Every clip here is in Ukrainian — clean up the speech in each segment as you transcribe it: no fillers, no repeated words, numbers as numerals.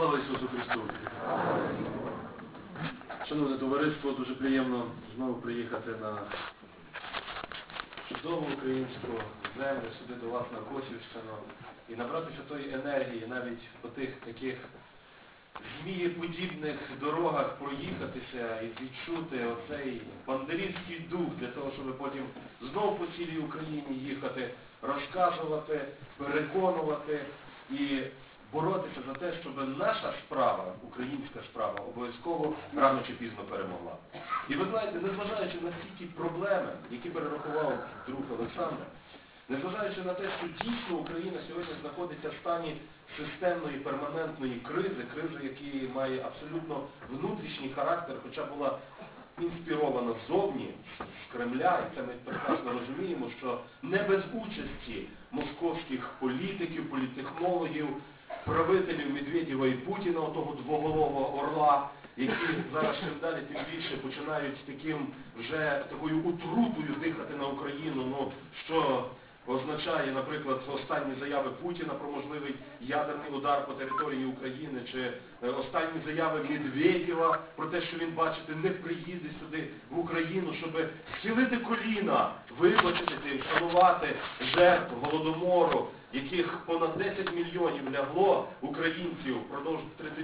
Слава Ісусу Христу! Шановне товариство, дуже приємно знову приїхати на чудову українську землю, сюди до вас на Косівщину і набратися тої енергії, навіть по тих таких змієподібних дорогах проїхатися і відчути оцей бандерівський дух для того, щоб потім знову по цілій Україні їхати, розказувати, переконувати і боротися за те, щоб наша справа, українська справа, обов'язково рано чи пізно перемогла. І ви знаєте, незважаючи на всі ті проблеми, які перерахував друг Олександр, незважаючи на те, що дійсно Україна сьогодні знаходиться в стані системної, перманентної кризи, який має абсолютно внутрішній характер, хоча була інспірована ззовні, з Кремля, і це ми прекрасно розуміємо, що не без участі московських політиків, політтехнологів, правителів Медведєва і Путіна, отого двоголового орла, які зараз чим далі тим більше починають такою отрутою дихати на Україну, що означає, наприклад, останні заяви Путіна про можливий ядерний удар по території України, чи останні заяви Медведєва про те, що він, бачите, не приїде сюди, в Україну, щоб схилити коліна, вибачити і вшанувати жертв Голодомору, яких понад 10 мільйонів лягло українців впродовж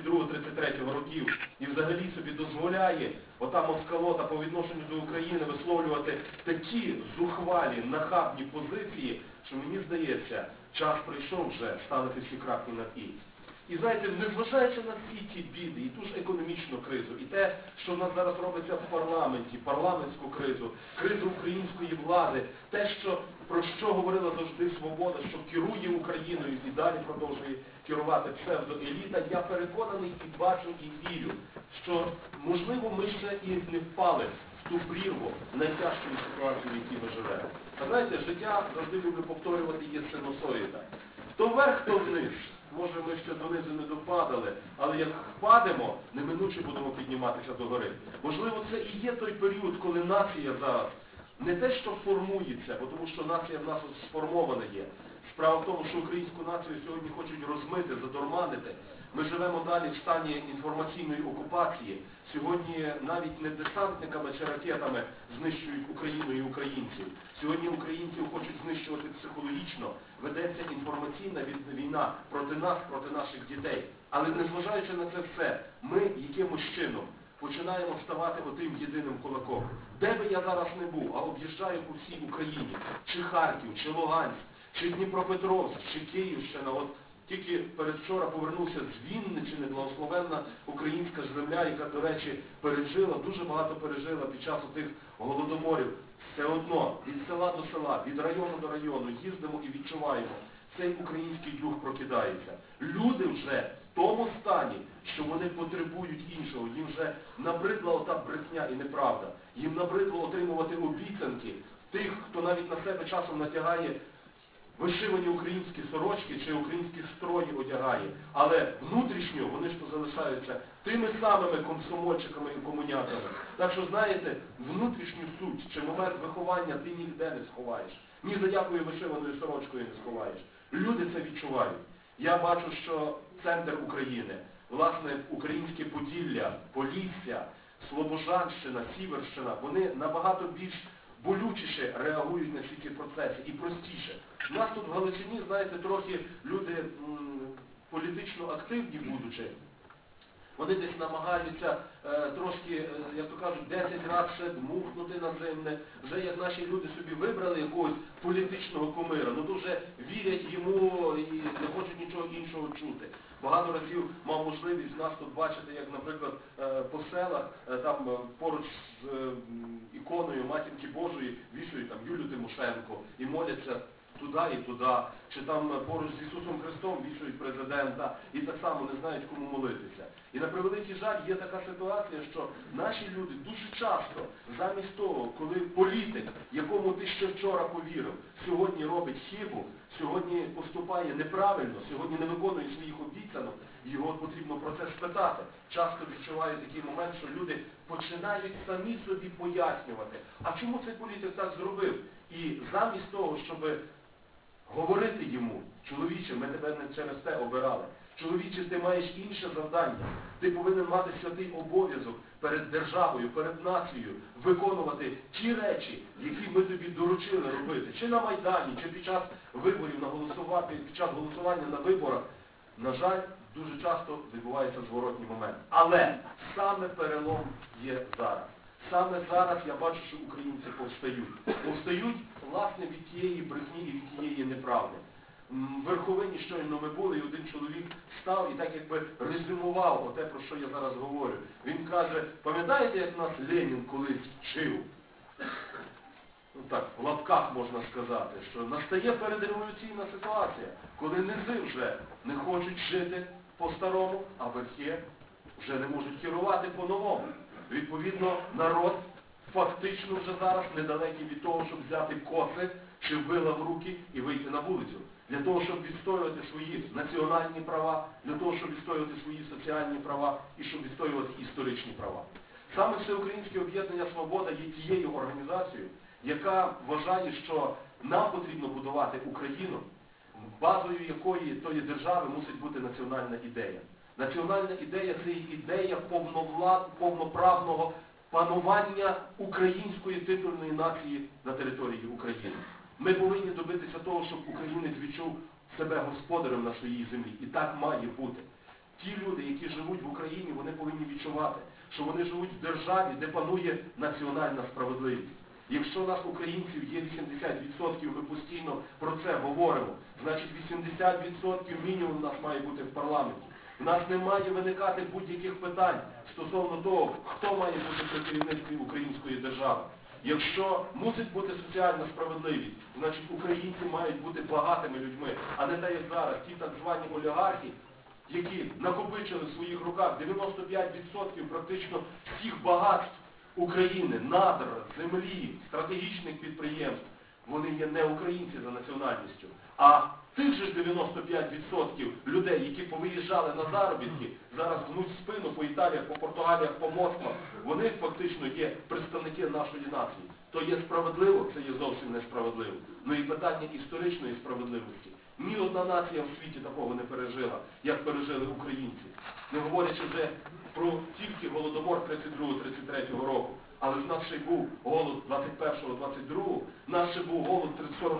32-33 років, і взагалі собі дозволяє ота москалота по відношенню до України висловлювати такі зухвалі, нахабні позиції, що мені здається, час прийшов вже ставити всі крапки над «і». І знаєте, незважаючи на всі ті біди, і ту ж економічну кризу, і те, що в нас зараз робиться в парламенті, парламентську кризу, кризу української влади, те, про що говорила завжди Свобода, що керує Україною і далі продовжує керувати псевдоеліта, я переконаний і бачу, і вірю, що, можливо, ми ще і не впали в ту прірву найтяжчої ситуації, в якій ми живемо. А знаєте, життя, завжди люблю повторювати, є синусоїда. То вверх, то вниз. Може, ми ще донизу не допадали, але як впадемо, неминуче будемо підніматися догори. Можливо, це і є той період, коли нація зараз не те, що формується, бо тому що нація в нас сформована є. Справа в тому, що українську націю сьогодні хочуть розмити, задурманити. Ми живемо далі в стані інформаційної окупації. Сьогодні навіть не десантниками чи ракетами знищують Україну і українців. Сьогодні українців хочуть знищувати психологічно. Ведеться інформаційна війна проти нас, проти наших дітей. Але незважаючи на це все, ми якимось чином починаємо ставати отим єдиним кулаком. Де би я зараз не був, а об'їжджаю по всій Україні, чи Харків, чи Луганськ, чи Дніпропетровськ, чи Київщина. От тільки передвчора повернувся з Вінниччини, благословенна українська земля, яка, до речі, дуже багато пережила під час тих голодоморів. Все одно, від села до села, від району до району їздимо і відчуваємо, цей український дух прокидається. Люди вже в тому стані, що вони потребують іншого. Їм вже набридла ота брехня і неправда. Їм набридло отримувати обіцянки тих, хто навіть на себе часом натягає вишивані українські сорочки чи українські строї одягає. Але внутрішньо вони ж то залишаються тими самими комсомольчиками і комуняками. Так що, знаєте, внутрішню суть чи момент виховання ти ніде не сховаєш. Ні за якою вишиваною сорочкою не сховаєш. Люди це відчувають. Я бачу, що центр України, власне, українське Поділля, Полісся, Слобожанщина, Сіверщина, вони набагато більш болючіше реагують на всі ці процеси і простіше. У нас тут в Галичині, знаєте, трохи люди політично активні будучи, вони десь намагаються трошки, як то кажуть, 10 разів ще дмухнути на зимне. Вже як наші люди собі вибрали якогось політичного кумира, то вже вірять йому і не хочуть нічого іншого чути. Багато разів мав можливість нас тут бачити, як, наприклад, по селах, там поруч з іконою Матінки Божої вішають там Юлію Тимошенко і моляться туди і туди, чи там поруч з Ісусом Христом вішають президента і так само не знають, кому молитися. І на превеликий жаль є така ситуація, що наші люди дуже часто, замість того, коли політик, якому ти ще вчора повірив, сьогодні робить хибу, сьогодні поступає неправильно, сьогодні не виконує своїх обіцянок, його потрібно про це спитати. Часто відчуваю такий момент, що люди починають самі собі пояснювати, а чому цей політик так зробив? І замість того, щоб говорити йому, чоловіче, ми тебе не через те обирали, Чоловіче, ти маєш інше завдання. Ти повинен мати святий обов'язок перед державою, перед нацією, виконувати ті речі, які ми тобі доручили робити. Чи на Майдані, чи під час виборів, під час голосування на виборах. На жаль, дуже часто відбувається зворотній момент. Але саме перелом є зараз. Саме зараз я бачу, що українці повстають. Повстають, власне, від тієї брехні і від тієї неправди. В Верховині щойно ми були, і один чоловік став і так якби резюмував те, про що я зараз говорю. Він каже, пам'ятаєте, як нас Ленін колись вчив? Ну так, в лапках можна сказати, що настає передреволюційна ситуація, коли низи вже не хочуть жити по-старому, а верхи вже не можуть керувати по-новому. Відповідно, народ фактично вже зараз недалекий від того, щоб взяти коси чи вила в руки і вийти на вулицю. Для того, щоб відстоювати свої національні права, для того, щоб відстоювати свої соціальні права і щоб відстоювати історичні права. Саме Всеукраїнське об'єднання «Свобода» є тією організацією, яка вважає, що нам потрібно будувати Україну, базою якої тої держави мусить бути національна ідея. Національна ідея – це ідея повноправного панування української титульної нації на території України. Ми повинні добитися того, щоб українець відчув себе господарем на своїй землі. І так має бути. Ті люди, які живуть в Україні, вони повинні відчувати, що вони живуть в державі, де панує національна справедливість. Якщо нас, українців, є 80%, ми постійно про це говоримо, значить 80% мінімум у нас має бути в парламенті. У нас не має виникати будь-яких питань стосовно того, хто має бути при керівництві української держави. Якщо мусить бути соціальна справедливість, значить українці мають бути багатими людьми, а не те, як зараз, ті так звані олігархи, які накопичили в своїх руках 95% практично всіх багатств України, надр, землі, стратегічних підприємств. Вони є не українці за національністю, а тих же 95% людей, які повиїжджали на заробітки, зараз гнуть спину по Італіях, по Португаліях, по Москвах, вони фактично є представники нашої нації. То є справедливо, це є зовсім несправедливо. Ну і питання історичної справедливості. Ні одна нація в світі такого не пережила, як пережили українці. Не говорячи вже про тільки Голодомор 32-33 року. Але ж в нас ще й був голод 21-22, в нас ще був голод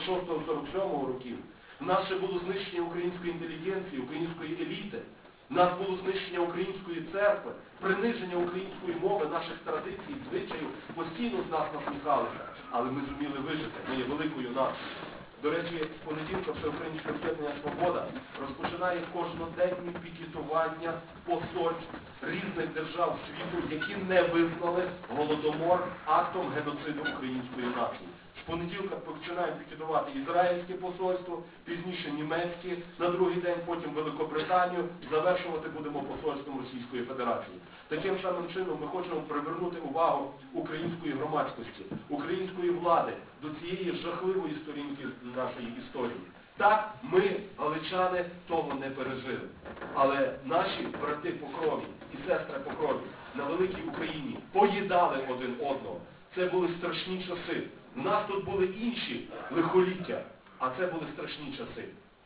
46-47 років, в нас ще було знищення української інтелігенції, української еліти, в нас було знищення української церкви, приниження української мови, наших традицій, звичаїв, постійно з нас насміхалися. Але ми зуміли вижити, ми є великою нацією. До речі, з понеділка Всеукраїнське об'єднання «Свобода» розпочинає кожноденні пікетування посольств різних держав світу, які не визнали Голодомор актом геноциду української нації. З понеділка починаємо пікетувати ізраїльське посольство, пізніше німецьке, на другий день потім Великобританію, завершувати будемо посольством Російської Федерації. Таким самим чином ми хочемо привернути увагу української громадськості, української влади до цієї жахливої сторінки нашої історії. Так, ми, галичани, того не пережили. Але наші брати по крові і сестри по крові на великій Україні поїдали один одного. Це були страшні часи. У нас тут були інші лихоліття, а це були страшні часи.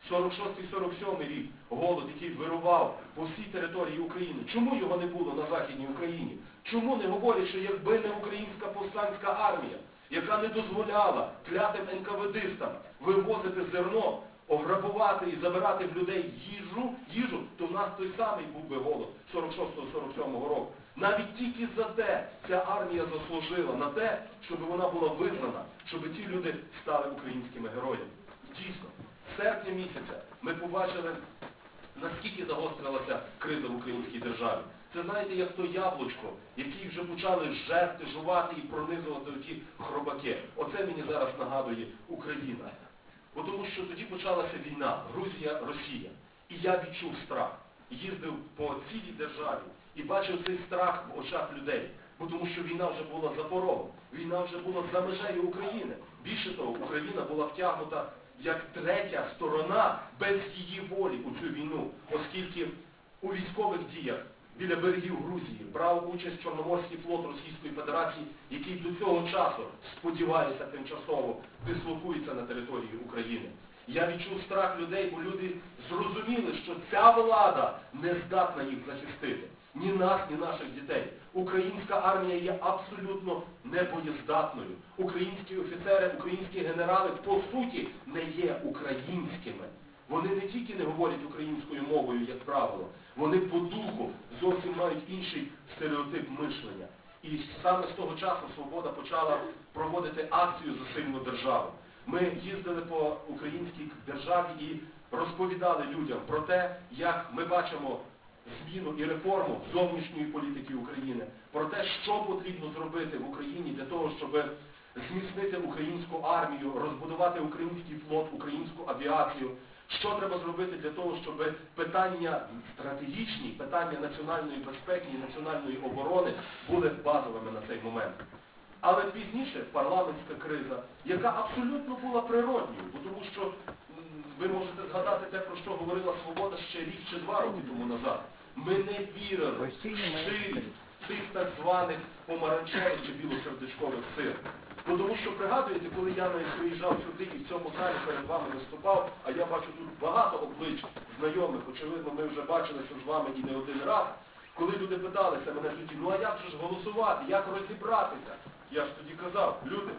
46-47 рік голод, який вирував по всій території України. Чому його не було на Західній Україні? Чому не говорять, що якби не українська повстанська армія, яка не дозволяла клятим НКВДистам вивозити зерно, ограбувати і забирати в людей їжу, то в нас той самий був би голод 46-47 року. Навіть тільки за те ця армія заслужила на те, щоб вона була визнана, щоб ті люди стали українськими героями. Дійсно, з серпня місяця ми побачили, наскільки загострилася криза в українській державі. Це, знаєте, як то яблучко, які вже почали жерти, жувати і пронизувати оті хробаки. Оце мені зараз нагадує Україна. Бо тому що тоді почалася війна, Грузія-Росія. І я відчув страх. Їздив по цілій державі і бачив цей страх в очах людей. Бо тому що війна вже була за порогом. Війна вже була за межею України. Більше того, Україна була втягнута як третя сторона без її волі у цю війну, оскільки у військових діях біля берегів Грузії брав участь Чорноморський флот Російської Федерації, який до цього часу, сподівається, тимчасово дислокується на території України. Я відчув страх людей, бо люди зрозуміли, що ця влада не здатна їх захистити. Ні нас, ні наших дітей. Українська армія є абсолютно небоєздатною. Українські офіцери, українські генерали, по суті, не є українськими. Вони не тільки не говорять українською мовою, як правило, вони по духу зовсім мають інший стереотип мишлення. І саме з того часу «Свобода» почала проводити акцію за сильну державу. Ми їздили по українській державі і розповідали людям про те, як ми бачимо зміну і реформу зовнішньої політики України, про те, що потрібно зробити в Україні для того, щоб зміцнити українську армію, розбудувати український флот, українську авіацію, що треба зробити для того, щоб питання стратегічні, питання національної безпеки і національної оборони були базовими на цей момент. Але пізніше парламентська криза, яка абсолютно була природньою, тому що ви можете згадати те, про що говорила «Свобода» ще рік чи 2 роки тому назад. Ми не вірили в щирість цих так званих помаранчевих чи білосердечкових сил. Тому що, пригадуєте, коли я приїжджав сюди і в цьому залі перед вами виступав, а я бачу тут багато облич знайомих, очевидно, ми вже бачилися з вами і не один раз, коли люди питалися мене тоді, ну а як же ж голосувати, як розібратися? Я ж тоді казав, люди,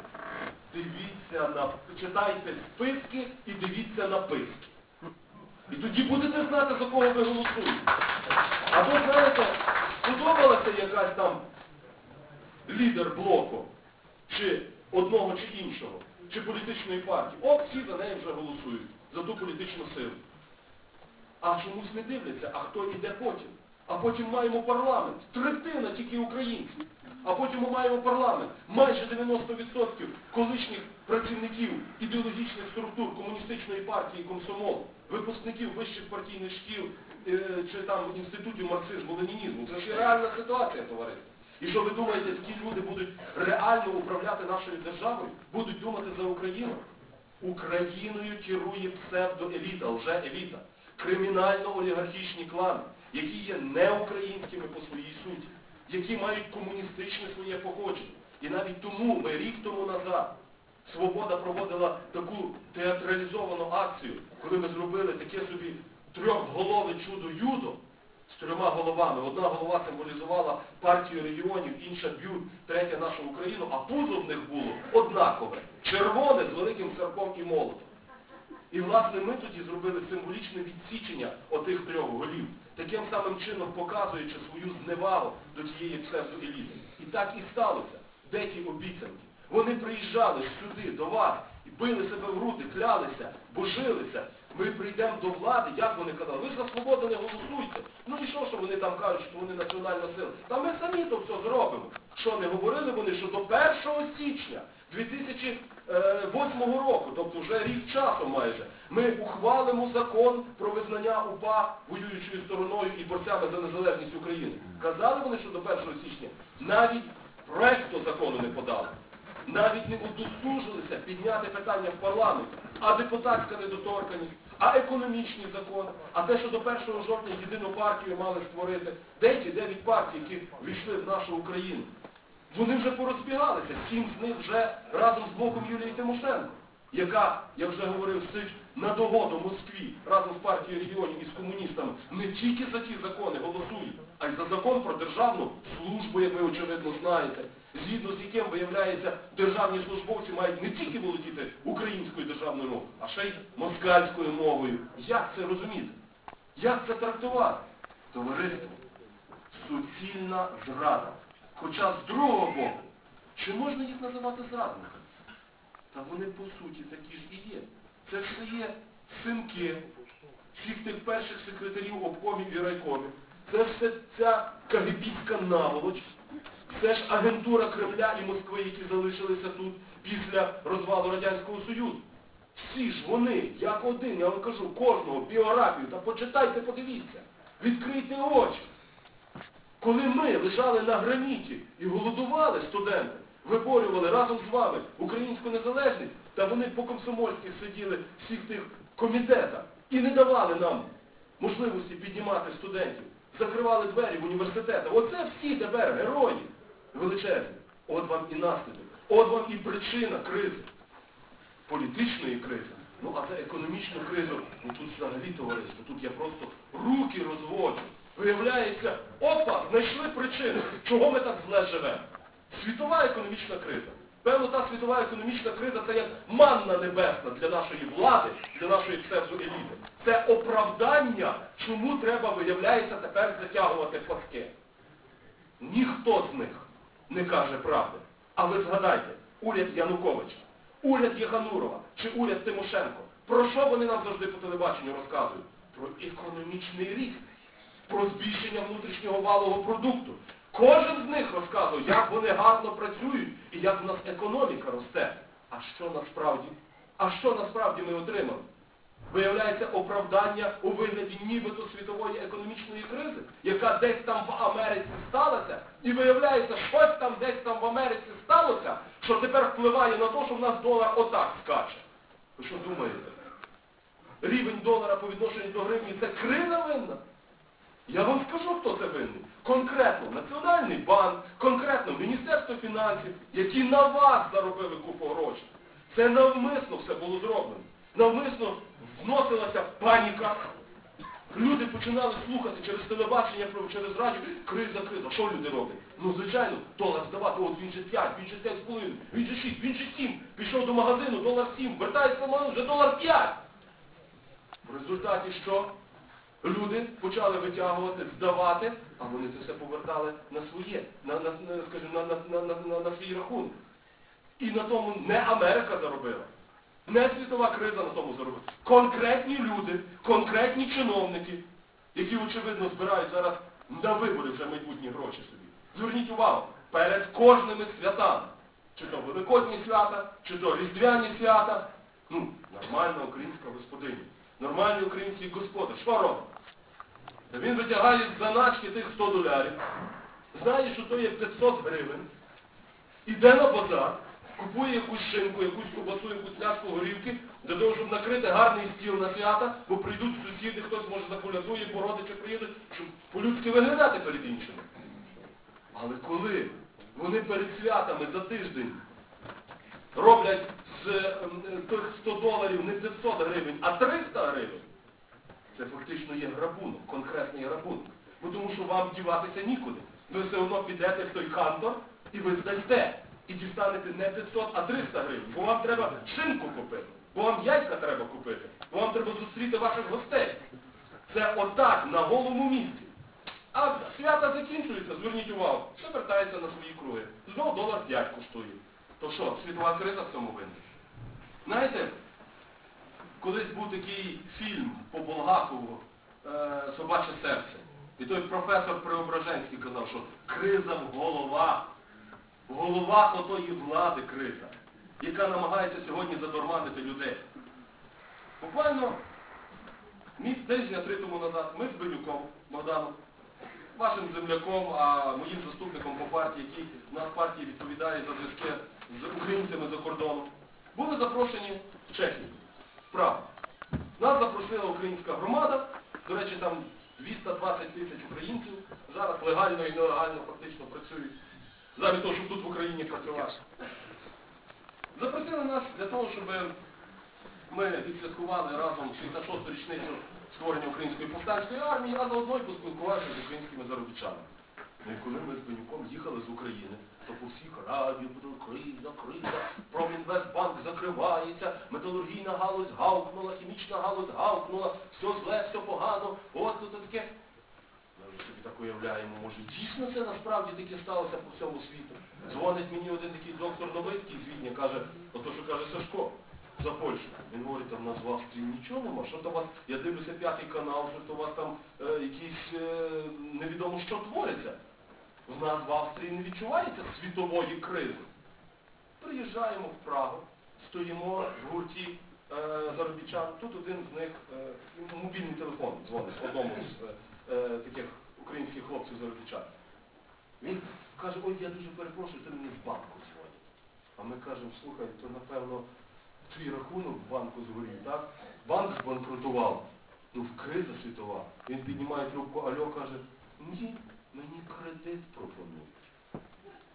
читайте списки і дивіться на писки. І тоді будете знати, за кого ви голосуєте. Або, знаєте, сподобалася якась там лідер блоку, чи одного, чи іншого, чи політичної партії. Всі за неї вже голосують, за ту політичну силу. А чомусь не дивляться, а хто йде потім. А потім маємо парламент, третина тільки українців. А потім ми маємо парламент, майже 90% колишніх працівників ідеологічних структур комуністичної партії комсомолу, випускників вищих партійних шкіл чи там інститутів марксизму-ленінізму. Це ж реальна ситуація, товариство. І що ви думаєте, такі люди будуть реально управляти нашою державою? Будуть думати за Україну? Україною керує псевдоеліта, лже-еліта, кримінально-олігархічні клани, які є неукраїнськими по своїй суті, які мають комуністичне своє походження. І навіть тому ми рік тому назад «Свобода» проводила таку театралізовану акцію, коли ми зробили таке собі трьохголове чудо-юдо з 3 головами. Одна голова символізувала партію регіонів, інша б'ют, третя нашу Україну, а пузо в них було однакове, червоне з великим серпом і молотом. І, власне, ми тоді зробили символічне відсічення отих 3 голів, таким самим чином показуючи свою зневагу до цієї псевдоеліти. І так і сталося. Де ті обіцянки? Вони приїжджали сюди, до вас, і били себе в груди, клялися, божилися. Ми прийдемо до влади, як вони казали, ви ж за «Свободу» не голосуйте. Ну і що вони там кажуть, що вони національна сила? Та ми самі то все зробимо. Що, не говорили вони, що до 1 січня 2008 року, тобто вже рік часу майже, ми ухвалимо закон про визнання УПА воюючою стороною і борцями за незалежність України. Казали вони, що до 1 січня? Навіть проекту закону не подали. Навіть не удосужилися підняти питання в парламенті. А депутатська недоторканність, а економічний закон, а те, що до 1 жовтня єдину партію мали створити. Де ті 9 партій, які війшли в нашу Україну? Вони вже порозбігалися, 7 з них вже разом з блоком Юлії Тимошенко, яка, я вже говорив, сидить на догоду Москві разом з партією регіонів і з комуністами, не тільки за ті закони голосують, а й за закон про державну службу, як ви очевидно знаєте, згідно з яким, виявляється, державні службовці мають не тільки володіти українською державною мовою, а ще й москальською мовою. Як це розуміти? Як це трактувати? Товариство, суцільна зрада. Хоча з другого боку, чи можна їх називати зрадниками? Та вони по суті такі ж і є. Це все є синки всіх тих перших секретарів обкомів і райкомів. Це все ця кагебістська наволоч. Це ж агентура Кремля і Москви, які залишилися тут після розвалу Радянського Союзу. Всі ж вони, як один, я вам кажу, кожного біографію, та почитайте, подивіться, відкрийте очі. Коли ми лежали на граніті і голодували, студенти, виборювали разом з вами українську незалежність, та вони по-комсомольськи сиділи в всіх тих комітетах і не давали нам можливості піднімати студентів, закривали двері в університетах. Оце всі тепер герої величезні. От вам і наслідок. От вам і причина кризи. Політичної кризи. Ну а за економічну кризу, ну тут взагалі товариство, тут я просто руки розводжу. Виявляється, опа, знайшли причину, чого ми так зле живемо. Світова економічна криза. Певно, та світова економічна криза це як манна небесна для нашої влади, для нашої псевдоеліти. Це оправдання, чому треба, виявляється, тепер затягувати паски. Ніхто з них не каже правди. А ви згадайте, уряд Януковича, уряд Єганурова чи уряд Тимошенко. Про що вони нам завжди по телебаченню розказують? Про економічний ріст, про збільшення внутрішнього валового продукту. Кожен з них розказує, як вони гарно працюють і як в нас економіка росте. А що насправді? А що насправді ми отримали? Виявляється оправдання у вигляді нібито світової економічної кризи, яка десь там в Америці сталася, і виявляється, щось там десь там в Америці сталося, що тепер впливає на те, що в нас долар отак скаче. Ви що думаєте? Рівень долара по відношенню до гривні – це криза винна? Я вам скажу, хто це винний. Конкретно Національний банк, конкретно Міністерство фінансів, які на вас заробили купу грошей. Це навмисно все було зроблено. Навмисно вносилася паніка. Люди починали слухати через телебачення, через радіо, криза, криза. Що люди роблять? Ну, звичайно, долар здавати, от він же 5, він же 5,5, він же 6, він же 7. Пішов до магазину, долар 7, вертається в магазин, вже долар 5. В результаті що? Люди почали витягувати, здавати, а вони це все повертали на своє, на свій рахунок. І на тому не Америка заробила, не світова криза на тому заробила. Конкретні люди, конкретні чиновники, які, очевидно, збирають зараз на вибори вже майбутні гроші собі. Зверніть увагу, перед кожними святами, чи то Великодні свята, чи то Різдвяні свята, нормальна українська господиня, нормальний український господар, що робить? Він витягає з заначки тих 100 долярів, знає, що то є 500 гривень, іде на базар, купує якусь шинку, якусь ковбасу, якусь ляшку горівки, для того, щоб накрити гарний стіл на свята, бо прийдуть сусіди, хтось може заколядує, бо родичі приїдуть, щоб по-людськи виглядати перед іншими. Але коли вони перед святами за тиждень роблять з тих 100 доларів не 500 гривень, а 300 гривень, це фактично є грабунок, конкретний грабунок. Бо тому що вам діватися нікуди. Ви все одно підете в той кантор і ви здасте. І дістанете не 500, а 300 гривень. Бо вам треба шинку купити, бо вам яйка треба купити, бо вам треба зустріти ваших гостей. Це отак, на голому місці. А свята закінчуються, зверніть увагу, все вертається на свої круги. Знову долар 5 коштує. То що, світова криза в цьому винна? Знаєте, колись був такий фільм по Булгакову «Собаче серце». І той професор Преображенський казав, що криза в головах. В головах отої влади криза, яка намагається сьогодні задурманити людей. Буквально тижня 3 тому назад ми з Бенюком, Богданом, вашим земляком, а моїм заступником по партії, який в нас партії відповідає за зв'язки з українцями за кордоном, були запрошені в Чехію, в Прагу. Нас запросила українська громада, до речі, там 220 тисяч українців, зараз легально і нелегально фактично працюють, замість того, щоб тут в Україні працювати. Запросили нас для того, щоб ми відсвяткували разом 66-ту річницю створення Української повстанської армії, а заодно й поспілкувалися з українськими заробітчанами. Ну і коли ми з Бенюком їхали з України, то по всіх радіо, криза, Промінвестбанк закривається, металургійна галузь гавкнула, хімічна галузь гавкнула, все зле, все погано, от тут таке. Ми собі так уявляємо, може дійсно це насправді таке сталося по всьому світу. Дзвонить мені один такий доктор Новицький з Відня, каже, ото що каже Сашко, за Польщу. Він говорить, там в нас в Австрії нічого нема, що то у вас, я дивлюся 5-й канал, що то у вас там якісь невідомо що твориться. В нас в Австрії не відчувається світової кризи. Приїжджаємо в Прагу, стоїмо в гурті заробітчан, тут один з них мобільний телефон дзвонить одному з таких українських хлопців-заробітчан. Він каже, ой, я дуже перепрошую, ти мені з банку дзвонять. А ми кажемо, слухай, то напевно твій рахунок в банку згорів, так? Банк збанкрутував. Ну, криза світова. Він піднімає трубку, алло, каже, ні, мені кредит пропонують.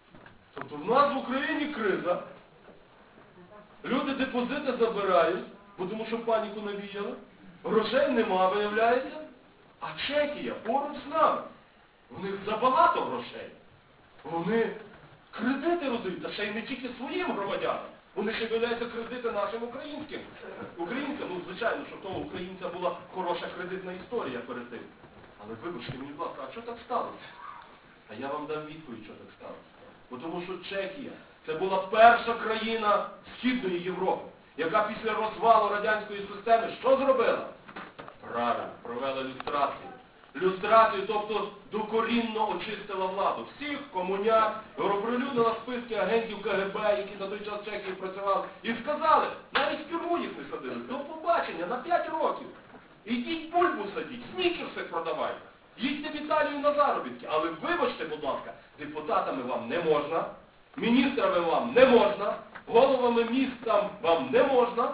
Тобто в нас в Україні криза, люди депозити забирають, Бо тому що паніку навіяли, грошей нема, виявляється, а Чехія поруч з нами. У них забагато грошей. Вони кредити роздають, та ще й не тільки своїм громадянам. Вони ще виявляються кредити нашим українцям. Ну, звичайно, що в того українця була хороша кредитна історія перед тим. Але вибачте мені, будь ласка, а що так сталося? А я вам дам відповідь, що так сталося. Бо тому що Чехія – це була перша країна Східної Європи, яка після розвалу радянської системи що зробила? Правильно, провела люстрацію. Люстрацію, тобто докорінно очистила владу. Всіх комуняк, оприлюднила списки агентів КГБ, які на той час в Чехії працювали, і сказали, навіть в тюрму їх не садили, до побачення на 5 років. Ідіть бульбу садіть, снікерси продавайте, їдьте в Італію на заробітки. Але вибачте, будь ласка, депутатами вам не можна, міністрами вам не можна, головами міст там вам не можна.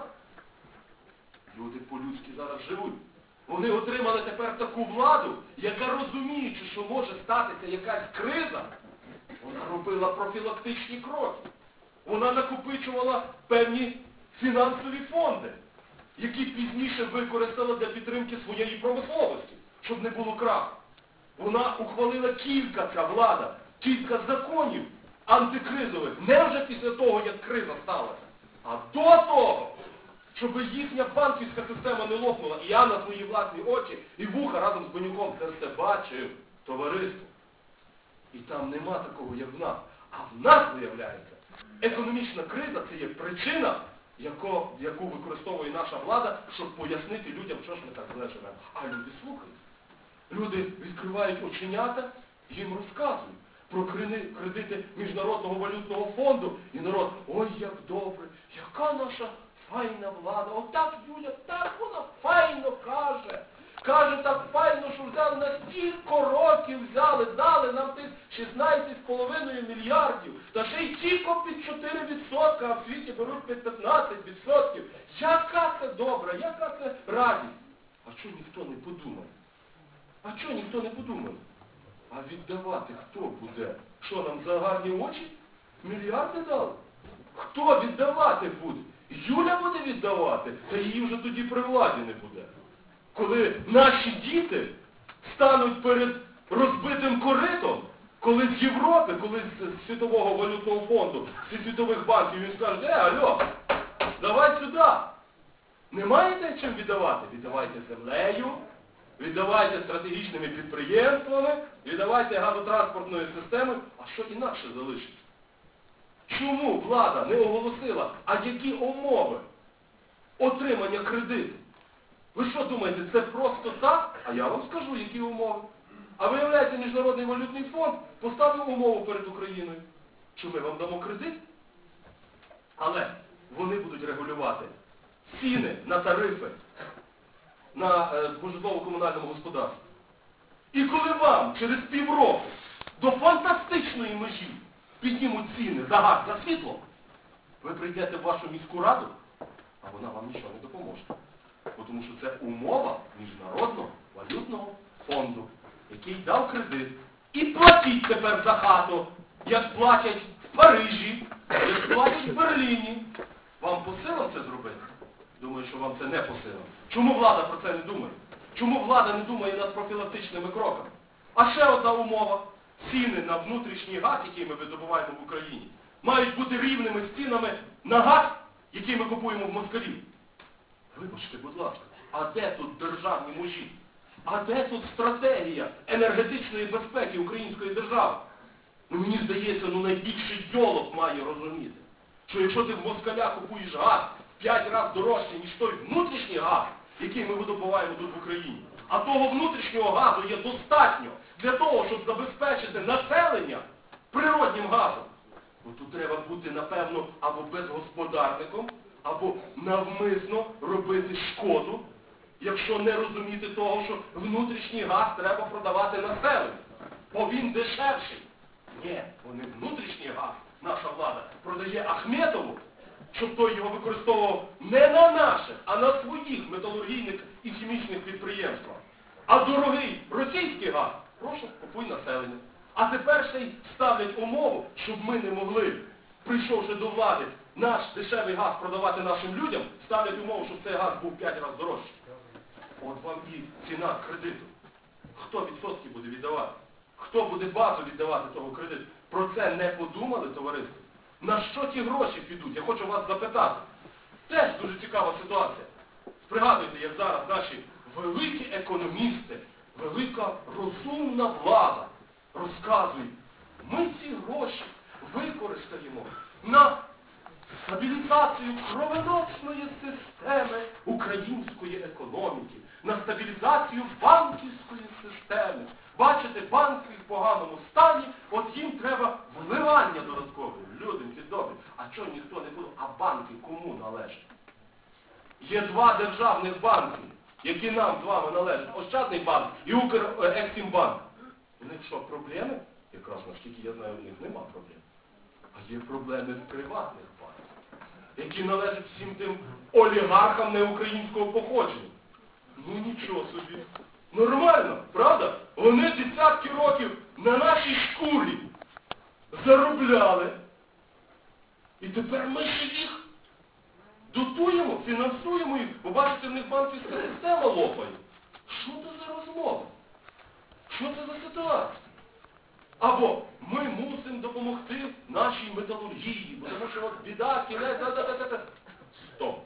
Люди по-людськи зараз живуть. Вони отримали тепер таку владу, яка, розуміючи, що може статися якась криза, вона робила профілактичні кроки. Вона накопичувала певні фінансові фонди, які пізніше використала для підтримки своєї промисловості, щоб не було краху. Вона ухвалила ця влада, кілька законів антикризових, не вже після того, як криза сталася, а до того, щоб їхня банківська система не лопнула. І я на свої власні очі і вуха разом з Бенюком це все бачив, товариство. І там нема такого, як в нас. А в нас, виявляється, економічна криза – це є причина, яку використовує наша влада, щоб пояснити людям, що ж ми так зле живемо. А люди слухають. Люди відкривають оченята, їм розказують про кредити Міжнародного валютного фонду. І народ, ой, як добре, яка наша файна влада. Отак, Юля, так вона файно каже. Каже, так файно, що взяли на стільки років взяли, дали нам тих 16,5 мільярдів. Та ще й тільки під 4%, а в світі беруть під 15%. Яка це добра, яка це радість. А чого ніхто не подумає? А чого ніхто не подумає? А віддавати хто буде? Що нам за гарні очі? Мільярди дали? Хто віддавати буде? Юля буде віддавати, та її вже тоді при владі не буде. Коли наші діти стануть перед розбитим коритом, коли з Європи, коли з Світового валютного фонду, зі світових банків, він скаже, алло, давай сюди. Не маєте чим віддавати? Віддавайте землею, віддавайте стратегічними підприємствами, віддавайте газотранспортною системою, а що інакше залишиться? Чому влада не оголосила, а які умови отримання кредиту? Ви що думаєте, це просто так? А я вам скажу, які умови. А виявляється, Міжнародний валютний фонд поставив умову перед Україною, що ми вам дамо кредит, але вони будуть регулювати ціни на тарифи на житлово-комунальному господарстві. І коли вам через півроку до фантастичної межі піднімуть ціни за газ, за світло, ви прийдете в вашу міську раду, а вона вам нічого не допоможе. Тому що це умова Міжнародного валютного фонду, який дав кредит. І платіть тепер за хату, як платять в Парижі, як платять в Берліні. Вам по силам це зробити? Думаю, що вам це не по силам. Чому влада про це не думає? Чому влада не думає над профілактичними кроками? А ще одна умова. Ціни на внутрішній газ, який ми видобуваємо в Україні, мають бути рівними з цінами на газ, який ми купуємо в москалів. Вибачте, будь ласка, а де тут державні межі? А де тут стратегія енергетичної безпеки української держави? Мені здається, найбільший йолоп має розуміти, що якщо ти в москаля купуєш газ в 5 разів дорожче, ніж той внутрішній газ, який ми видобуваємо тут в Україні, а того внутрішнього газу є достатньо для того, щоб забезпечити населення природнім газом, тут треба бути, напевно, або безгосподарником, або навмисно робити шкоду, якщо не розуміти того, що внутрішній газ треба продавати населенню, бо він дешевший. Ні, вони внутрішній газ, наша влада, продає Ахметову, щоб той його використовував не на наших, а на своїх металургійних і хімічних підприємствах. А дорогий російський газ, прошу, купуй населення. А тепер ще й ставлять умову, щоб ми не могли, прийшовши до влади, наш дешевий газ продавати нашим людям, ставлять умову, щоб цей газ був 5 разів дорожчий. От вам і ціна кредиту. Хто відсотки буде віддавати? Хто буде базу віддавати того кредиту? Про це не подумали, товариство? На що ті гроші підуть? Я хочу вас запитати. Теж дуже цікава ситуація. Пригадуйте, як зараз наші великі економісти, велика розумна влада розказують, ми ці гроші використаємо на стабілізацію кровеносної системи української економіки, на стабілізацію банківської системи. Бачите, банки в поганому стані, от їм треба вливання додаткове. Люденьки добрі. А чого ніхто не буде? А банки кому належать? Є 2 державних банки, які нам з вами належать. Ощадний банк і Укрексімбанк. У них що, проблеми? Якраз, наскільки я знаю, у них нема проблем. А є проблеми в приватних банках, які належать всім тим олігархам неукраїнського походження. Ну нічого собі. Нормально, правда? Вони десятки років на нашій шкурі заробляли. І тепер ми їх дотуємо, фінансуємо їх. Ви бачите, в них банківська система лопає. Що це за розмова? Що це за ситуація? Або ми мусимо допомогти нашій металургії, бо тому що от біда, кінець, Стоп.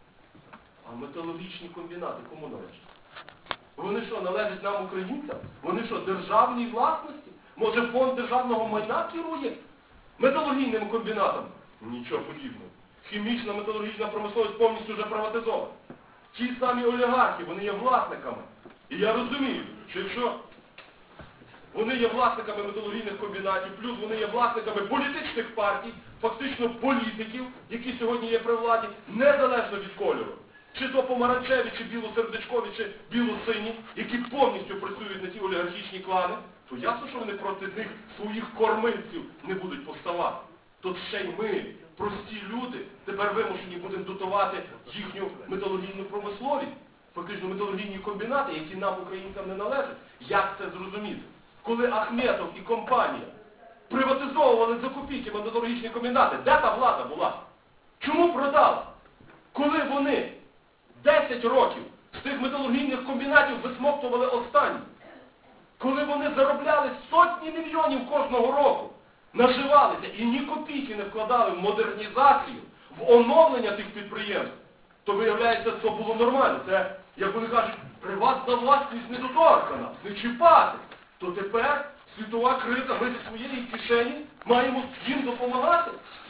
А металургічні комбінати кому належать? Вони що, належать нам, українцям? Вони що, державній власності? Може, фонд державного майна керує металургійним комбінатом? Нічого подібного. Хімічна металургійна промисловість повністю вже приватизована. Ті самі олігархи, вони є власниками. І я розумію, що якщо вони є власниками металургійних комбінатів, плюс вони є власниками політичних партій, фактично політиків, які сьогодні є при владі, незалежно від кольору. Чи то помаранчеві, чи білосердечкові, чи білосині, які повністю працюють на ті олігархічні клани, то ясно, що вони проти них своїх кормильців не будуть поставати. Тут ще й ми, прості люди, тепер вимушені будемо дотувати їхню металургійну промисловість, фактично металургійні комбінати, які нам, українцям, не належать. Як це зрозуміти? Коли Ахметов і компанія приватизовували за копійки металургічні комбінати, де та влада була? Чому продала? Коли вони 10 років з тих металургійних комбінатів висмоктували останні, коли вони заробляли сотні мільйонів кожного року, наживалися і ні копійки не вкладали в модернізацію, в оновлення тих підприємств, то, виявляється, це було нормально. Це, як вони кажуть, приватна власність недоторкана, не чіпати. То тепер світова криза, ми зі своєї кишені маємо їм допомагати.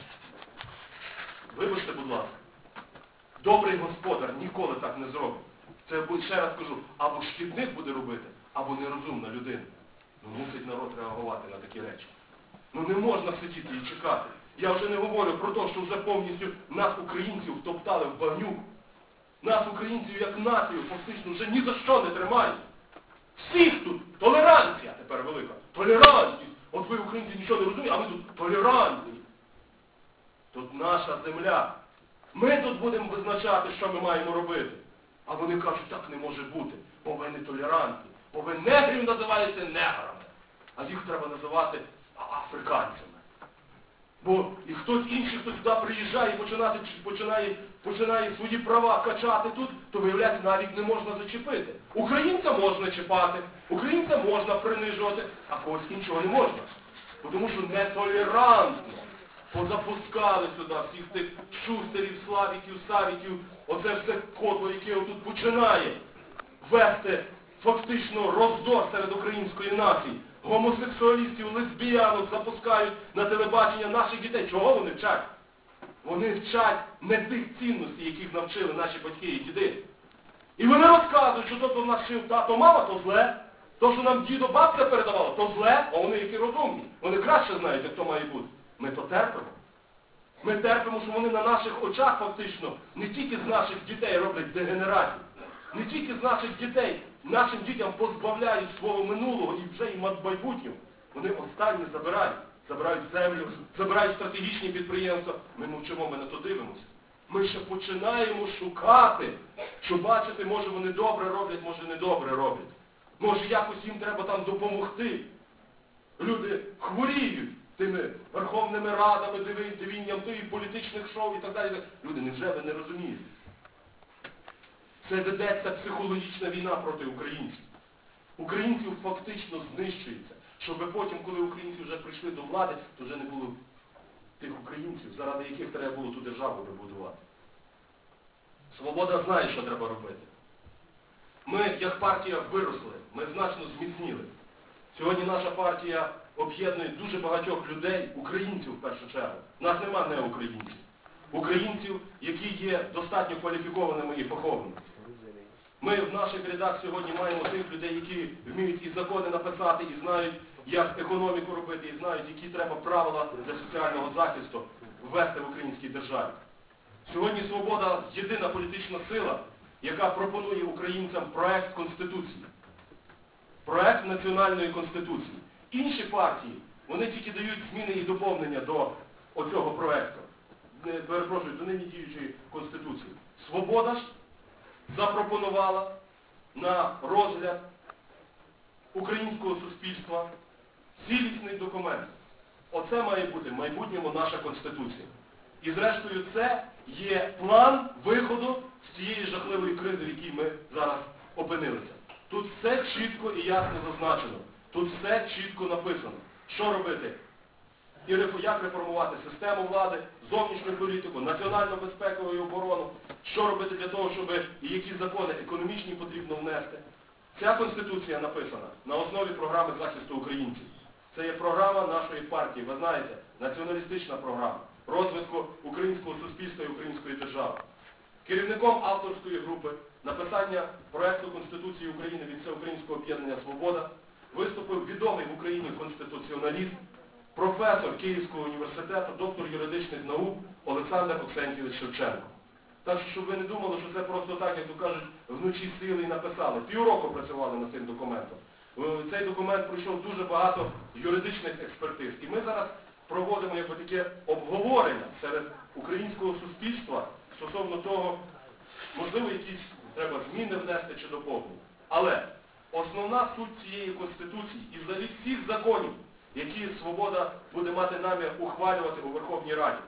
Вибачте, будь ласка, добрий господар ніколи так не зробить. Це, ще раз кажу, або шкідник буде робити, або нерозумна людина. Ну, мусить народ реагувати на такі речі. Ну не можна сидіти і чекати. Я вже не говорю про те, що вже повністю нас, українців, втоптали в багнюку. Нас, українців, як націю, фактично вже ні за що не тримають. Всіх тут толеранція тепер велика. Толерантність. От ви, українці, нічого не розумієте, а ми тут толерантні. Тут наша земля. Ми тут будемо визначати, що ми маємо робити. А вони кажуть, так не може бути, бо ви не толерантні. Бо ви негрів називаєте неграми. А їх треба називати африканцями. Бо і хтось інший, хто сюди приїжджає і починає свої права качати тут, то, виявляється, навіть не можна зачепити. Українця можна чіпати, українця можна принижувати, а когось іншого не можна. Тому що нетолерантно позапускали сюди всіх тих шустерів, славіків, савіків, оце все котло, яке тут починає вести фактично роздор серед української нації. Гомосексуалістів, лесбіянок запускають на телебачення наших дітей. Чого вони вчать? Вони вчать не тих цінностей, яких навчили наші батьки і діди. І вони розказують, що то, що нас вчив тато, мама, то зле. То, що нам дідо, бабця передавало, то зле, а вони які розумні. Вони краще знають, як то має бути. Ми то терпимо. Ми терпимо, що вони на наших очах фактично не тільки з наших дітей роблять дегенерацію, не тільки з наших дітей, нашим дітям позбавляють свого минулого і вже і майбутнього. Вони останні забирають землю, забирають стратегічні підприємства. Ми мовчимо, ми на то дивимося. Ми ще починаємо шукати, що бачити, може вони добре роблять, може не добре роблять. Може якось їм треба там допомогти. Люди хворіють. тими верховними радами, дивінням тих політичних шоу і так далі. Люди, невже ви не розумієте? Це ведеться психологічна війна проти українців. Українців фактично знищується, щоб потім, коли українці вже прийшли до влади, то вже не було тих українців, заради яких треба було ту державу вибудувати. Свобода знає, що треба робити. Ми, як партія, виросли, ми значно зміцніли. Сьогодні наша партія об'єднує дуже багатьох людей, українців в першу чергу. У нас нема неукраїнців. Українців, які є достатньо кваліфікованими і фаховими. Ми в наших рядах сьогодні маємо тих людей, які вміють і закони написати, і знають, як економіку робити, і знають, які треба правила для соціального захисту ввести в українській державі. Сьогодні «Свобода» – єдина політична сила, яка пропонує українцям проект Конституції. Проект національної Конституції. Інші партії, вони тільки дають зміни і доповнення до оцього проекту. Перепрошую, до нині діючої Конституції. «Свобода» ж запропонувала на розгляд українського суспільства цілісний документ. Оце має бути в майбутньому наша Конституція. І зрештою це є план виходу з цієї жахливої кризи, в якій ми зараз опинилися. Тут все чітко і ясно зазначено. Тут все чітко написано. Що робити? І як реформувати систему влади, зовнішню політику, національну безпеку і оборону. Що робити для того, щоб і які закони економічні потрібно внести. Ця Конституція написана на основі програми захисту українців. Це є програма нашої партії, ви знаєте, націоналістична програма розвитку українського суспільства і української держави. Керівником авторської групи написання проекту Конституції України від Всеукраїнського об'єднання «Свобода» виступив відомий в Україні конституціоналіст, професор Київського університету, доктор юридичних наук Олександр Оксентійович Шевченко. Так що, щоб ви не думали, що це просто так, як то кажуть, вночі сіли і написали. Півроку працювали над цим документом. Цей документ пройшов дуже багато юридичних експертиз. І ми зараз проводимо таке обговорення серед українського суспільства стосовно того, можливо, якісь треба зміни внести чи доповнення. Але основна суть цієї Конституції і взагалі всіх законів, які «Свобода» буде мати намір ухвалювати у Верховній Раді,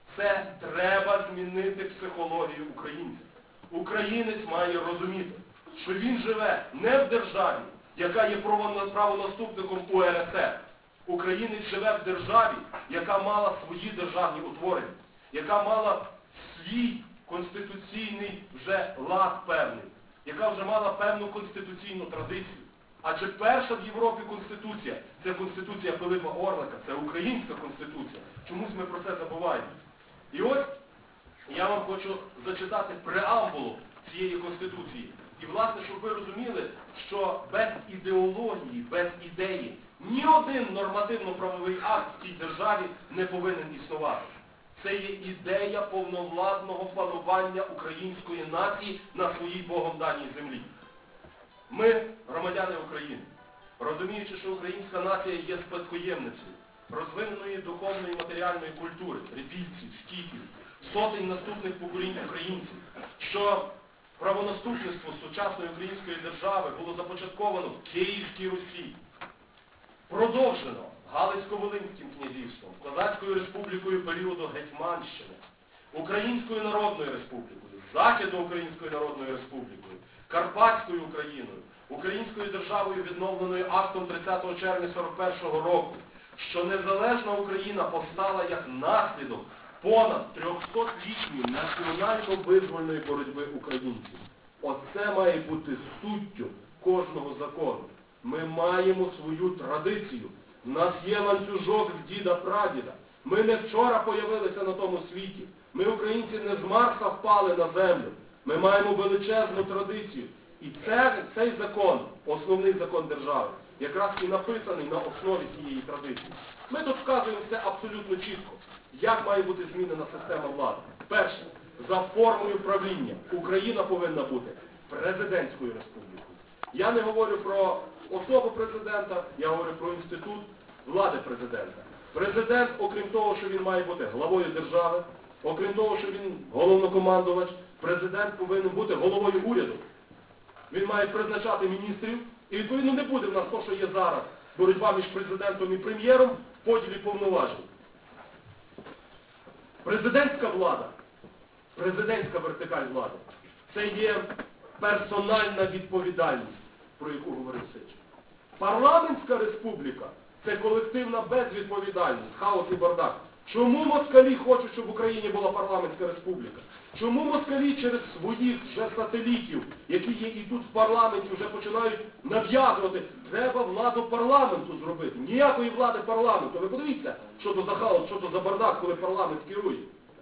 це треба змінити психологію українців. Українець має розуміти, що він живе не в державі, яка є правонаступником УРСР. Українець живе в державі, яка мала свої державні утворення, яка мала свій конституційний вже лад певний, яка вже мала певну конституційну традицію. Адже перша в Європі Конституція – це Конституція Пилипа Орлика, це українська Конституція. Чомусь ми про це забуваємо. І ось я вам хочу зачитати преамбулу цієї Конституції. І, власне, щоб ви розуміли, що без ідеології, без ідеї ні один нормативно-правовий акт в цій державі не повинен існувати. Це є ідея повновладного панування української нації на своїй Богом даній землі. Ми, громадяни України, розуміючи, що українська нація є спадкоємницею розвиненої духовної і матеріальної культури, трипільців, скіфів, сотень наступних поколінь українців, що правонаступництво сучасної української держави було започатковано в Київській Русі, продовжено Галицько-Волинським князівством, Козацькою республікою періоду Гетьманщини, Українською Народною Республікою, Західноукраїнською Народною Республікою, Карпатською Україною, Українською державою, відновленою актом 30 червня 41-го року, що незалежна Україна постала як наслідок понад 300-літньої національно-визвольної боротьби українців. Оце має бути суттю кожного закону. Ми маємо свою традицію. У нас є ланцюжок з діда-прадіда. Ми не вчора появилися на тому світі. Ми, українці, не з Марса впали на землю. Ми маємо величезну традицію. І цей закон, основний закон держави, якраз і написаний на основі цієї традиції. Ми тут вказуємо все абсолютно чітко. Як має бути змінена система влади? Перше, за формою правління Україна повинна бути президентською республікою. Я не говорю про особу президента, я говорю про інститут влади президента. Президент, окрім того, що він має бути главою держави, окрім того, що він головнокомандувач, президент повинен бути головою уряду. Він має призначати міністрів, і відповідно не буде в нас то, що є зараз. боротьба між президентом і прем'єром в поділі повноважень. Президентська влада, президентська вертикаль влади – це є персональна відповідальність, про яку говорив Сич. Парламентська республіка – це колективна безвідповідальність, хаос і бардак. Чому москалі хочуть, щоб в Україні була парламентська республіка? Чому москалі через своїх вже сателітів, які є і тут в парламенті, вже починають нав'язувати, треба владу парламенту зробити. Ніякої влади парламенту. Ви подивіться, що то за хаос, що то за бардак, коли парламент керує.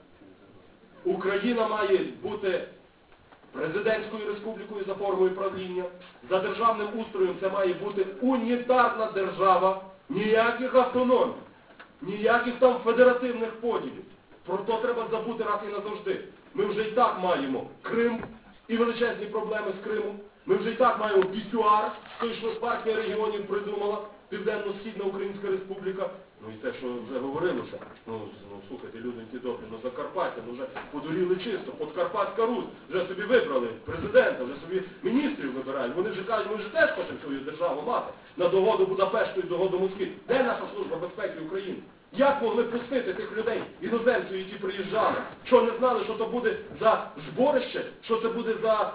Україна має бути президентською республікою за формою правління. За державним устроєм це має бути унітарна держава, ніяких автономій, ніяких там федеративних поділів. Про то треба забути раз і назавжди. Ми вже і так маємо Крим і величезні проблеми з Кримом. Ми вже і так маємо пісюар, той, що партія регіонів придумала, Південно-Східна Українська Республіка. Ну і те, що вже говорилося, слухайте, людоньки добрі, Закарпаття, вже подуріли чисто, Подкарпатська Русь, вже собі вибрали президента, вже собі міністрів вибирають. Вони вже кажуть, ми вже теж хочемо свою державу мати, на догоду Будапешту і догоду Москві. Де наша Служба безпеки України? Як могли пустити тих людей, іноземців, які приїжджали? Що не знали, що це буде за зборище, що це буде за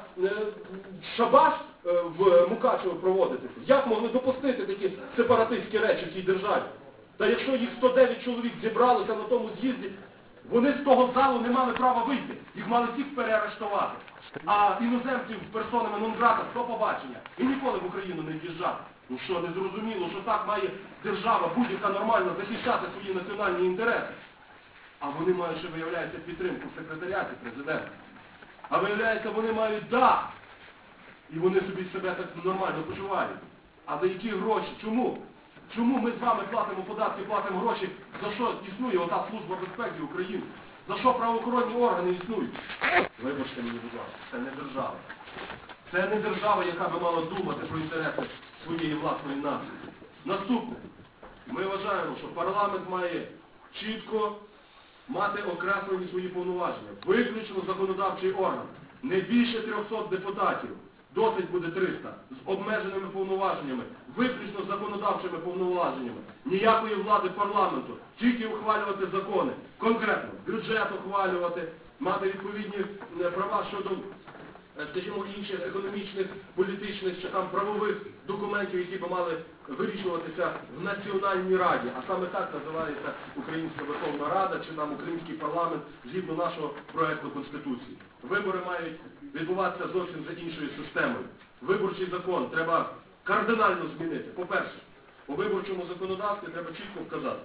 шабаш в Мукачево проводитися? Як могли допустити такі сепаратистські речі в тій державі? Та якщо їх 109 чоловік зібралося на тому з'їзді, вони з того залу не мали права вийти. Їх мали всіх переарештувати. А іноземців персонами нон-грата до побачення. І ніколи в Україну не в'їжджати. Ну що, не зрозуміло, що так має держава будь-яка нормально захищати свої національні інтереси. А вони мають, ще виявляється, підтримку в секретаріаті президента. А виявляється, вони мають дах. І вони собі себе так нормально почувають. А за які гроші? Чому? Чому ми з вами платимо податки, платимо гроші, за що існує ота Служба безпеки України? За що правоохоронні органи існують? Вибачте мені, будь ласка, це не держава. Це не держава, яка би мала думати про інтереси своєї власної нації. Наступне. Ми вважаємо, що парламент має чітко мати окреслені свої повноваження. Виключно законодавчий орган. Не більше 300 депутатів. Досить буде 300. З обмеженими повноваженнями. Виключно з законодавчими повноваженнями. Ніякої влади парламенту. Тільки ухвалювати закони. Конкретно. Бюджет ухвалювати. Мати відповідні права щодо, скажімо, інших економічних, політичних чи там правових документів, які би мали вирішуватися в Національній Раді. А саме так називається Українська Верховна Рада чи там Український парламент згідно нашого проекту Конституції. Вибори мають відбуватися зовсім за іншою системою. Виборчий закон треба кардинально змінити. По-перше, у виборчому законодавстві треба чітко вказати,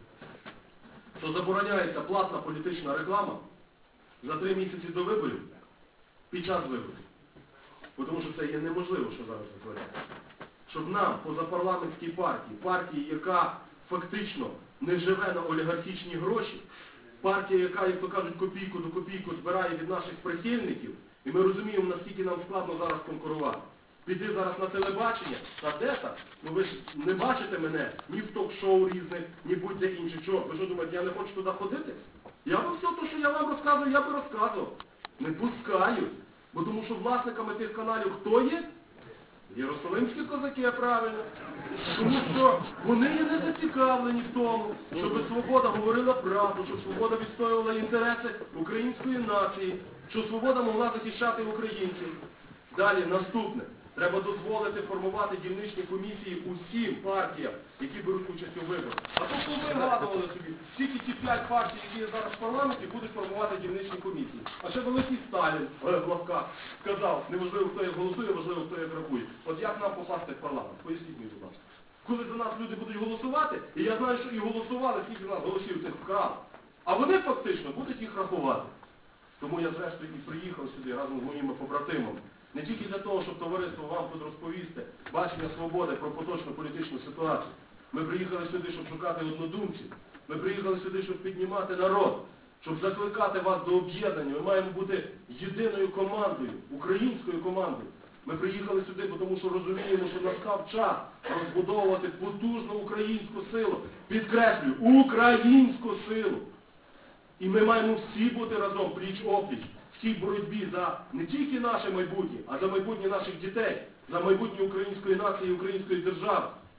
що забороняється платна політична реклама за 3 місяці до виборів під час виборів. Тому що це є неможливо, що зараз витворяється. Щоб нам, позапарламентській партії, яка фактично не живе на олігархічні гроші, партія, яка, як то кажуть, копійку до копійку збирає від наших прихильників, і ми розуміємо, наскільки нам складно зараз конкурувати. Піти зараз на телебачення, та де так? Ну ви ж не бачите мене ні в ток-шоу різних, ні будь-де інше. Чого? Ви що думаєте, я не хочу туди ходити? Я би все те, що я вам розказую, я би розказував. Не пускають. Бо тому що власниками тих каналів хто є? Єрусалимські козаки, правильно. Тому що вони є не зацікавлені в тому, щоб свобода говорила правду, щоб свобода відстоювала інтереси української нації, щоб свобода могла захищати українців. Далі, наступне. Треба дозволити формувати дільничні комісії усім партіям, які беруть участь у виборах. А то що ви вигадували собі? Тільки ті 5 партій, які є зараз в парламенті, будуть формувати дільничні комісії. А ще великий Сталін, в лапках, сказав, неважливо, хто як голосує, важливо, хто як рахує. От як нам попасти в парламент? Поясніть мені, будь ласка. Коли за нас люди будуть голосувати, і я знаю, що і голосували, скільки з нас голосів цих вкрали. А вони фактично будуть їх рахувати. Тому я зрештою і приїхав сюди разом з моїми побратимами. Не тільки для того, щоб товариство вам тут розповісти бачення свободи про поточну політичну ситуацію. Ми приїхали сюди, щоб шукати однодумців. Ми приїхали сюди, щоб піднімати народ, щоб закликати вас до об'єднання. Ми маємо бути єдиною командою, українською командою. Ми приїхали сюди, тому що розуміємо, що настав час розбудовувати потужну українську силу. Підкреслюю, українську силу. І ми маємо всі бути разом, пліч-опліч, в цій боротьбі за не тільки наше майбутнє, а за майбутнє наших дітей, за майбутнє української нації і української держави.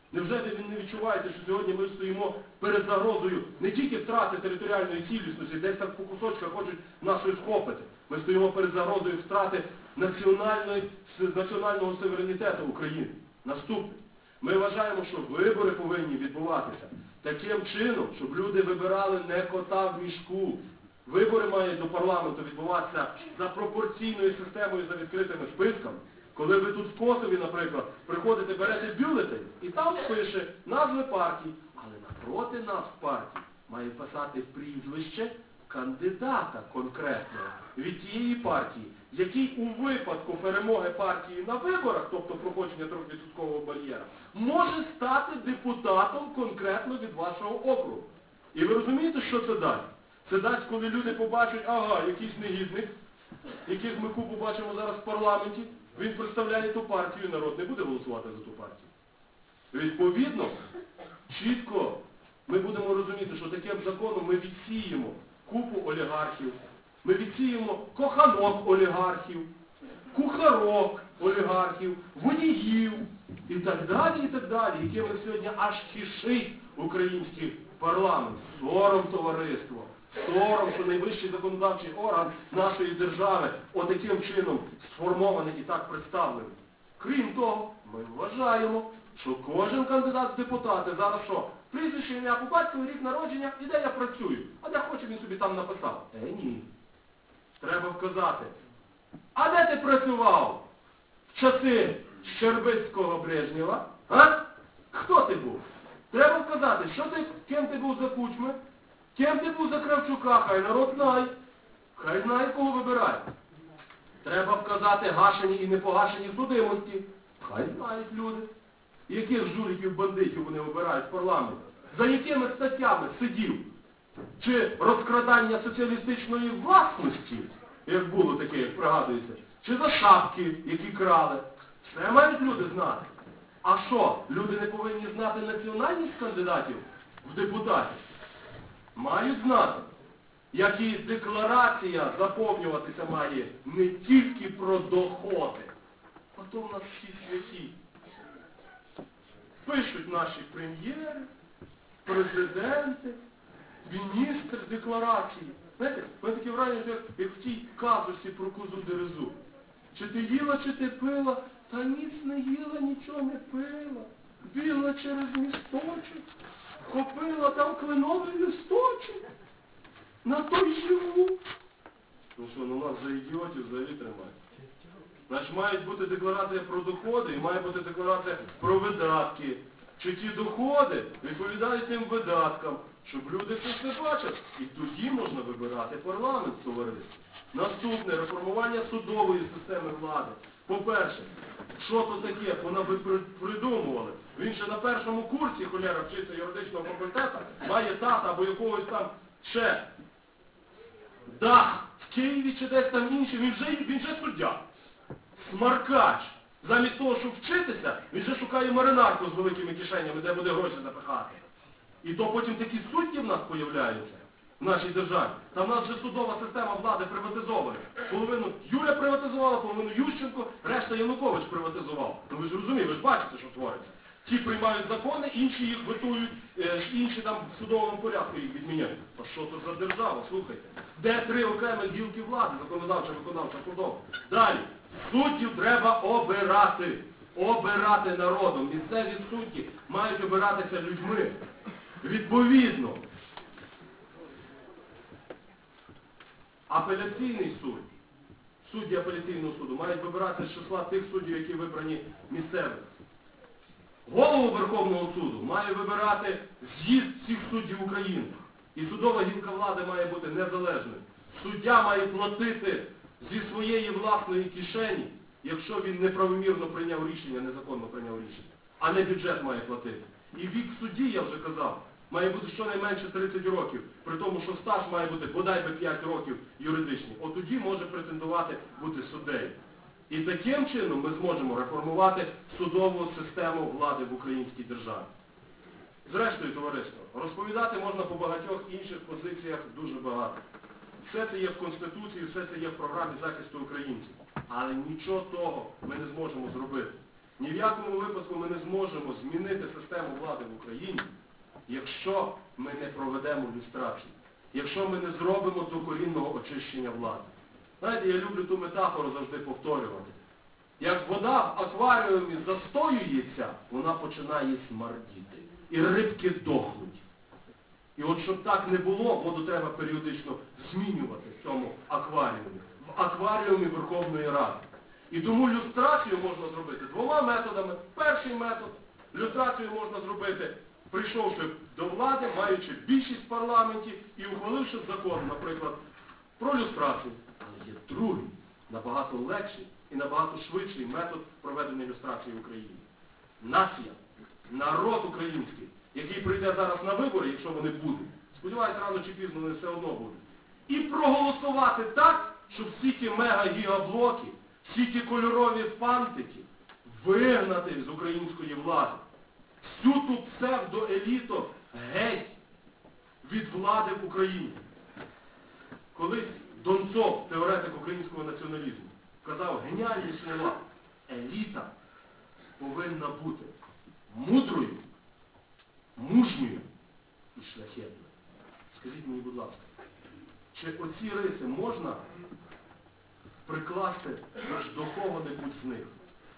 Невже ви не відчуваєте, що сьогодні ми стоїмо перед загрозою не тільки втрати територіальної цілісності, десь так по кусочках хочуть нас щось схопити. Ми стоїмо перед загрозою втрати національного суверенітету України. Наступне. Ми вважаємо, що вибори повинні відбуватися таким чином, щоб люди вибирали не кота в мішку. Вибори мають до парламенту відбуватися за пропорційною системою, за відкритими списками. Коли ви тут в Косові, наприклад, приходите, берете бюлетень, і там пише назви партій, але напроти нас партій має писати прізвище кандидата конкретного від тієї партії, який у випадку перемоги партії на виборах, тобто проходження 3% бар'єра, може стати депутатом конкретно від вашого округу. І ви розумієте, що це дасть? Це дасть, коли люди побачать, ага, якийсь негідник, яких ми купу бачимо зараз в парламенті, він представляє ту партію, народ не буде голосувати за ту партію. Відповідно, чітко ми будемо розуміти, що таким законом ми відсіємо купу олігархів, ми відсіємо коханок олігархів, кухарок олігархів, водіїв і так далі, якими сьогодні аж кишить український парламент. Сором, товариство. Сором, що найвищий законодавчий орган нашої держави отаким чином сформований і так представлений. Крім того, ми вважаємо, що кожен кандидат в депутати зараз що? Прізвище, ім'я по батькові, рік народження, і де я працюю. А де хоче, він собі там написав. Ні. Треба вказати. А де ти працював в часи Щербицького Брежнєва? А? Хто ти був? Треба вказати, ким ти був за Кучми, ким ти був за Кравчука, хай народ знає. Хай знає, кого вибирає. Треба вказати гашені і непогашені судимості. Хай знають люди. Яких жуліків, бандитів вони обирають в парламент? За якими статтями сидів? Чи розкрадання соціалістичної власності, як було таке, як пригадується? Чи за шапки, які крали? Все мають люди знати. А що, люди не повинні знати національність кандидатів в депутаті? Мають знати. Як і декларація заповнюватися має не тільки про доходи. А то в нас всі святі. Пишуть наші прем'єри, президенти, міністри декларації. Знаєте, в мене таке враження, як в тій казусі про козу Дерезу. Чи ти їла, чи ти пила? Та ніц не їла, нічого не пила. Бігла через місточок, купила там кленовий листочок. На той живу. Ну що, ну нас за ідіотів взагалі тримають. Значить, мають бути декларація про доходи і має бути декларація про видатки. Чи ті доходи відповідають тим видаткам, щоб люди це все бачили. І тоді можна вибирати парламент, товариство. Наступне, реформування судової системи влади. По-перше, що то таке, вона би придумували. Він ще на першому курсі, холяра, вчиться юридичного факультету, має тата або якогось там ще дах в Києві чи десь там інший, він же суддя. Смаркач. Замість того, щоб вчитися, він же шукає маринарку з великими кишенями, де буде гроші запихати. І то потім такі судді в нас появляються, в нашій державі. Та в нас вже судова система влади приватизована. Половину Юля приватизувала, половину Ющенко, решта Янукович приватизував. Ну ви ж розумієте, ви ж бачите, що твориться. Ті приймають закони, інші їх витують, інші там в судовому порядку їх відміняють. А що це за держава, слухайте? Де три окремі гілки влади, законодавча, виконавча, судова? Далі. Суддів треба обирати. Обирати народом. Місцеві судді мають обиратися людьми. Відповідно. Апеляційний суд, судді апеляційного суду мають вибиратися з числа тих суддів, які вибрані місцевими. Голову Верховного суду має вибирати з'їзд всіх суддів України. І судова гілка влади має бути незалежною. Суддя має платити зі своєї власної кишені, якщо він неправомірно прийняв рішення, незаконно прийняв рішення. А не бюджет має платити. І вік судді, я вже казав, має бути щонайменше 30 років, при тому, що стаж має бути бодай би 5 років юридичний. От тоді може претендувати бути суддею. І таким чином ми зможемо реформувати судову систему влади в українській державі. Зрештою, товариство, розповідати можна по багатьох інших позиціях дуже багато. Все це є в Конституції, все це є в програмі захисту українців. Але нічого того ми не зможемо зробити, Ні в якому випадку ми не зможемо змінити систему влади в Україні, якщо ми не проведемо люстрацію, якщо ми не зробимо докорінного очищення влади. Знаєте, я люблю ту метафору завжди повторювати. Як вода в акваріумі застоюється, вона починає смердіти. І рибки дохнуть. І от щоб так не було, воду треба періодично змінювати в цьому акваріумі. В акваріумі Верховної Ради. І тому люстрацію можна зробити двома методами. Перший метод – люстрацію можна зробити, прийшовши до влади, маючи більшість в парламенті і ухваливши закон, наприклад, про люстрацію. Але є другий, набагато легший і набагато швидший метод проведення люстрації в Україні. Нація, народ український, який прийде зараз на вибори, якщо вони будуть, сподіваюся, рано чи пізно вони все одно будуть, і проголосувати так, щоб всі ті мега-гігаблоки, всі ті кольорові фантики вигнати з української влади. Всю ту псевдоеліту геть від влади в Україні. Колись Донцов, теоретик українського націоналізму, казав геніальні слова: еліта повинна бути мудрою, мужньою і шляхетною. Скажіть мені, будь ласка, чи оці риси можна прикласти аж до кого-небудь з них?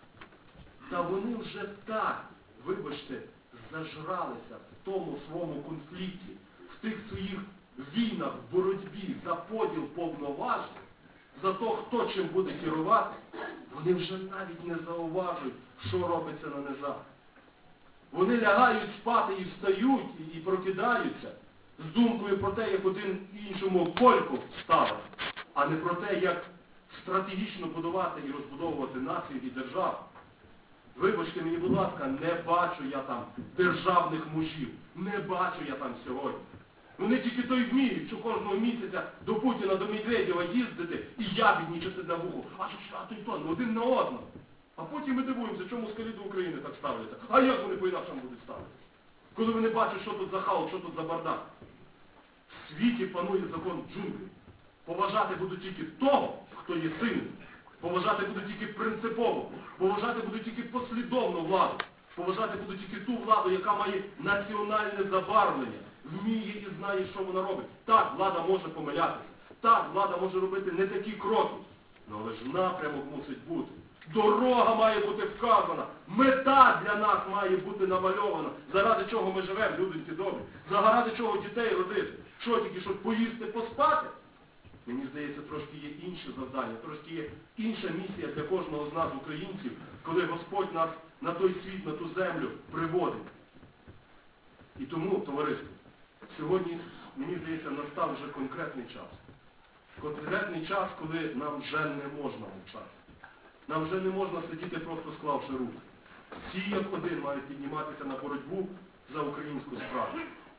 Та вони вже так, вибачте, зажралися в тому своєму конфлікті, в тих своїх війнах, в боротьбі за поділ повноважень, за те, хто чим буде керувати, вони вже навіть не зауважують, що робиться на низах. Вони лягають спати і встають, і прокидаються з думкою про те, як один іншому кольку ставити, а не про те, як стратегічно будувати і розбудовувати націю і державу. Вибачте мені, будь ласка, не бачу я там державних мужів, не бачу я там сьогодні. Вони тільки то й вміють, що кожного місяця до Путіна, до Медведєва їздити і ябіднічати на вуху. А то й то, один на одного. А потім ми дивуємося, чому москалі до України так ставляться. А як вони по-інакшому будуть ставитися? Коли вони бачать, що тут за хаос, що тут за бардак. В світі панує закон джунглі. Поважати будуть тільки того, хто є сильним. Поважати будуть тільки принципово. Поважати будуть тільки послідовну владу. Поважати будуть тільки ту владу, яка має національне забарвлення. Вміє і знає, що вона робить. Так, влада може помилятися. Так, влада може робити не такі кроки. Але ж напрямок мусить бути. Дорога має бути вказана. Мета для нас має бути намальована. Заради чого ми живемо, люденьки добрі. Заради чого дітей родити. Що тільки, щоб поїсти, поспати? Мені здається, трошки є інше завдання, трошки є інша місія для кожного з нас, українців, коли Господь нас на той світ, на ту землю приводить. І тому, товариство, сьогодні, мені здається, настав вже конкретний час. Конкретний час, коли нам вже не можна мовчати. Нам вже не можна сидіти, просто склавши руки. Всі, як один, мають підніматися на боротьбу за українську справу.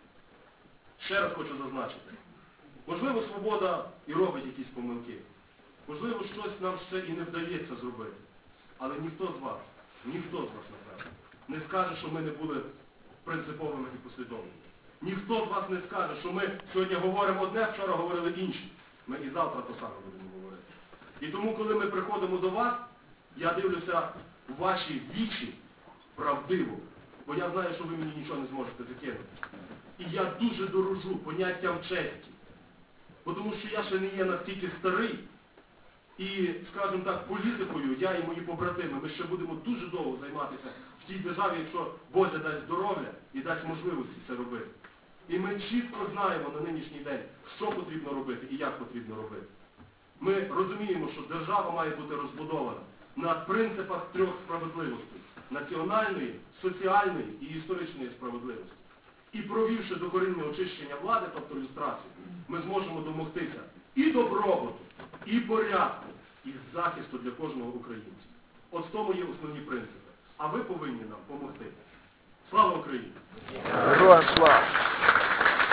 Ще раз хочу зазначити. Можливо, свобода і робить якісь помилки. Можливо, щось нам ще і не вдається зробити. Але ніхто з вас, напевно, не скаже, що ми не були принциповими і послідовними. Ніхто з вас не скаже, що ми сьогодні говоримо одне, вчора говорили інше. Ми і завтра то саме будемо говорити. І тому, коли ми приходимо до вас, я дивлюся в ваші вічі правдиво, бо я знаю, що ви мені нічого не зможете закинути. І я дуже дорожу поняттям честі. Бо тому що я ще не є настільки старий, і, скажімо так, політикою, я і мої побратими, ми ще будемо дуже довго займатися в тій державі, якщо Боже дасть здоров'я і дасть можливості це робити. І ми чітко знаємо на нинішній день, що потрібно робити і як потрібно робити. Ми розуміємо, що держава має бути розбудована на принципах трьох справедливостей – національної, соціальної і історичної справедливості. І провівши докорінне очищення влади, тобто люстрацію, ми зможемо домогтися і добробуту, і порядку, і захисту для кожного українця. От в тому є основні принципи. А ви повинні нам допомогти. Слава Україні! Героям слава!